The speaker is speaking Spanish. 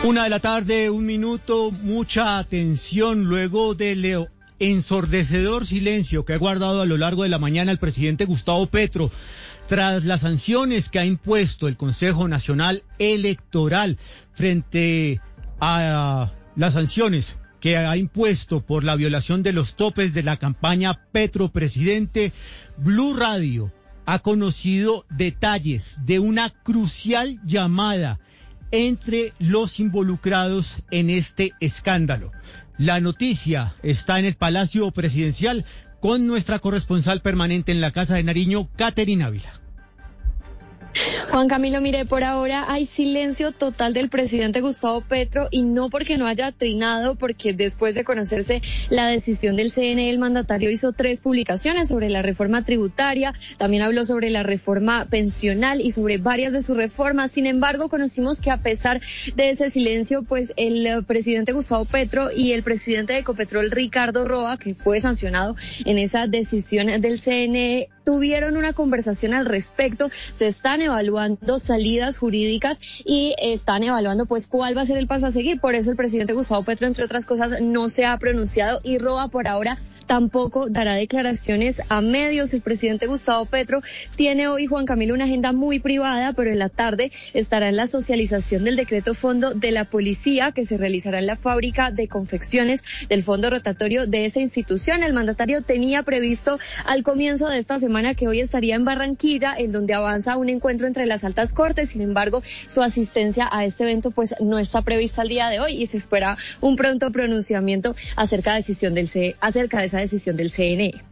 1:00 a.m, mucha atención luego del ensordecedor silencio que ha guardado a lo largo de la mañana el presidente Gustavo Petro tras las sanciones que ha impuesto el Consejo Nacional Electoral frente a las sanciones que ha impuesto por la violación de los topes de la campaña Petro Presidente. Blue Radio ha conocido detalles de una crucial llamada entre los involucrados en este escándalo. La noticia está en el Palacio Presidencial con nuestra corresponsal permanente en la Casa de Nariño, Caterina Ávila. Juan Camilo, mire, por ahora hay silencio total del presidente Gustavo Petro, y no porque no haya trinado, porque después de conocerse la decisión del CNE, el mandatario hizo 3 publicaciones sobre la reforma tributaria, también habló sobre la reforma pensional y sobre varias de sus reformas. Sin embargo, conocimos que a pesar de ese silencio, pues el presidente Gustavo Petro y el presidente de Ecopetrol, Ricardo Roa, que fue sancionado en esa decisión del CNE, tuvieron una conversación al respecto. Se están evaluando salidas jurídicas y están evaluando pues cuál va a ser el paso a seguir. Por eso el presidente Gustavo Petro, entre otras cosas, no se ha pronunciado, y Roa por ahora tampoco dará declaraciones a medios. El presidente Gustavo Petro tiene hoy, Juan Camilo, una agenda muy privada, pero en la tarde estará en la socialización del decreto fondo de la policía, que se realizará en la fábrica de confecciones del fondo rotatorio de esa institución. El mandatario tenía previsto al comienzo de esta semana que hoy estaría en Barranquilla, en donde avanza un encuentro entre las altas cortes. Sin embargo, su asistencia a este evento pues no está prevista el día de hoy, y se espera un pronto pronunciamiento acerca de esa decisión del CNE.